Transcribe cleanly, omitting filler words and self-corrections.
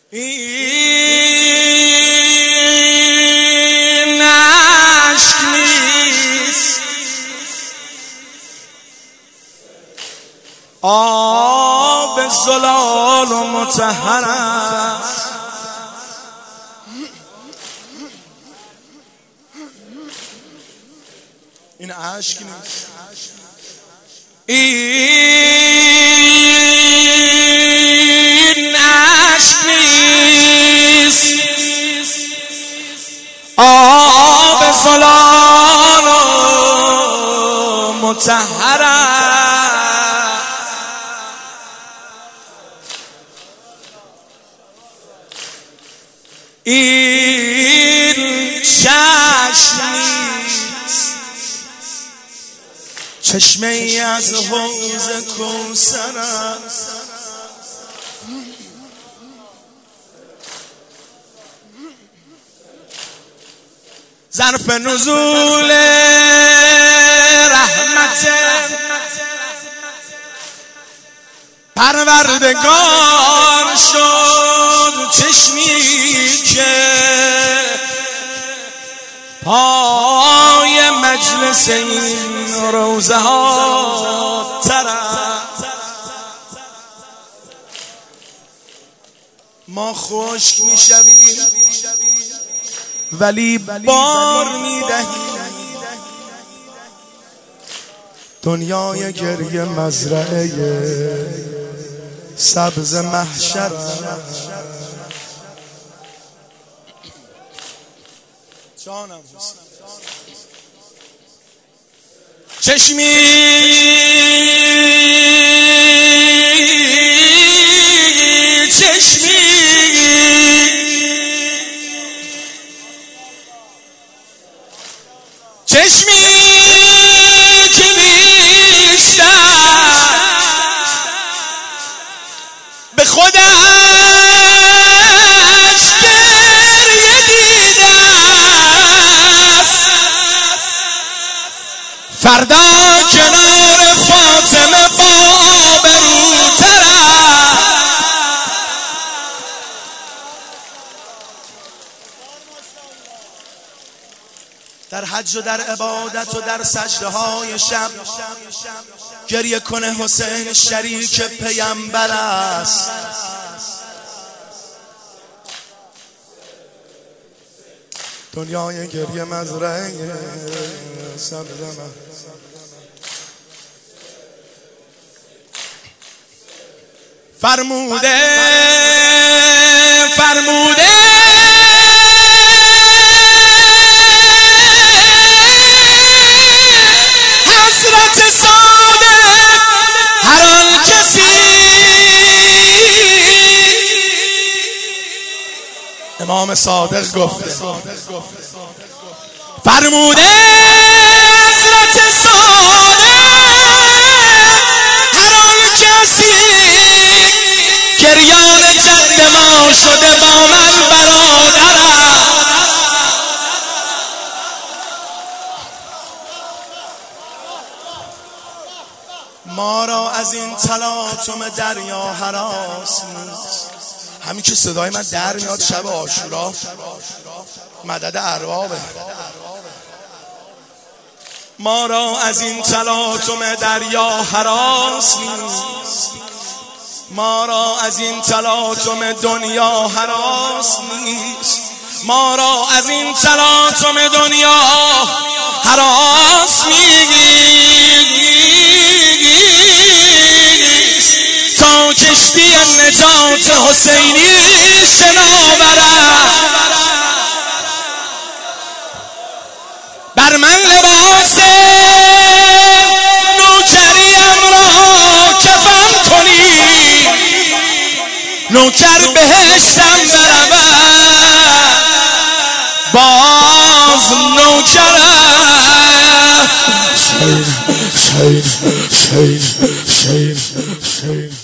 این عشق نیست، آب زلال و مطهر است. این عشق نیست، این عشق نیست، آب زلال و مطهر است. این چشم نیست، چشمه ای از حوض کوثر است. ظرف نزول رحمت پروردگار شد، چشمی که پای مجلس این روزه ها تر است. ما خشک میشویم ولی بار میدهیم، دنیای گریه مزرعه سبز محشر است. جانم چشمی که بیشتر به خودش گریه دیده است، فردا کنار فاطمه با آبروتر است. در حج و در عبادت و در سجده های شب گریه کنه حسین شریک پیامبر است. دنیای گریه مزرعه سبز محشر. فرموده حضرت صادق هر آن کسی، امام صادق گفته، فرموده حضرت صادق هر آن کسی گریان جد ما شده با من برادر است. ما را از این تلاطم دریا هراس نیست. همین که صدای من در میاد شب عاشورا مدد اربابه. ما را از این تلاطم دریا هراس نیست، ما را از این تلاطم دنیا هراس نیست، ما را از این تلاطم دنیا هراس نیست، تا کشتی نجات حسینی شنا برد. بر من لباس نوکریم را کفن کنی، نوکر بهشتم برود، باز نوکرم. شین